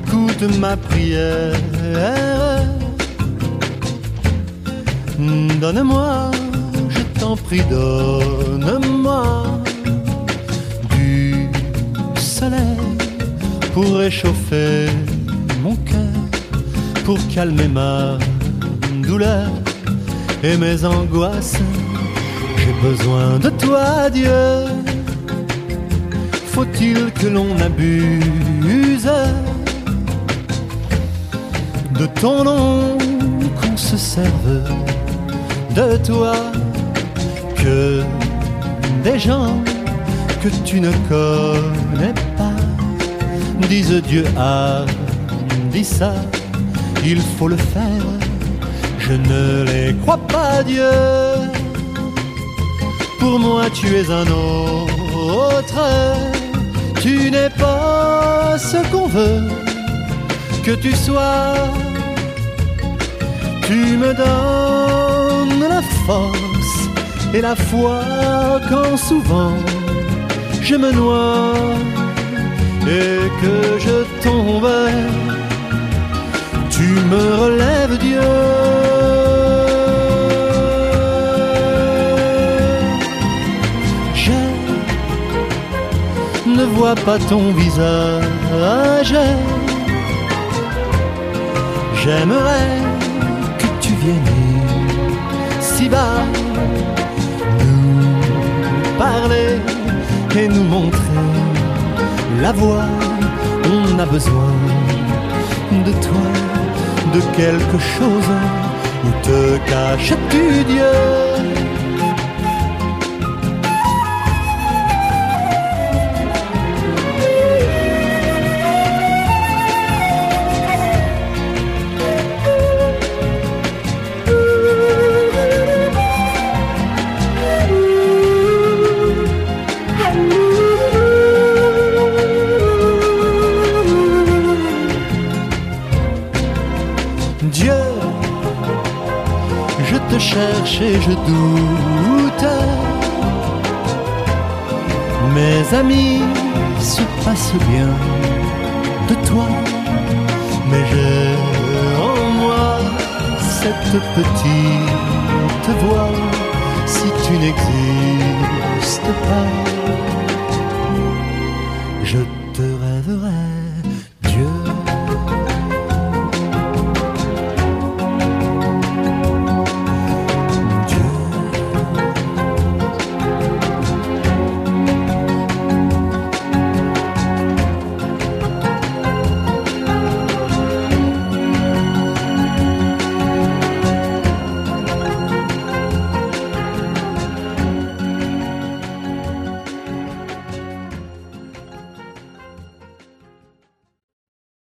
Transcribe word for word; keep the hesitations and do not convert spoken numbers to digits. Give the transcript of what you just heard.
écoute ma prière. Donne-moi, je t'en prie, donne-moi du soleil pour réchauffer mon cœur, pour calmer ma douleur et mes angoisses. J'ai besoin de toi, Dieu. Faut-il que l'on abuse de ton nom, qu'on se serve de toi, que des gens que tu ne connais pas disent Dieu a dit ça, il faut le faire. Je ne les crois pas, Dieu. Pour moi tu es un autre, tu n'es pas ce qu'on veut que tu sois. Tu me donnes la force et la foi quand souvent je me noie et que je tombe. Tu me relèves, Dieu. Je ne vois pas ton visage. J'aimerais que tu viennes si bas nous parler et nous montrer la voie. On a besoin de toi, de quelque chose. Où te caches-tu, Dieu? Dieu, je te cherche et je doute. Mes amis se passent bien de toi, mais j'ai en moi cette petite voix. Si tu n'existes pas,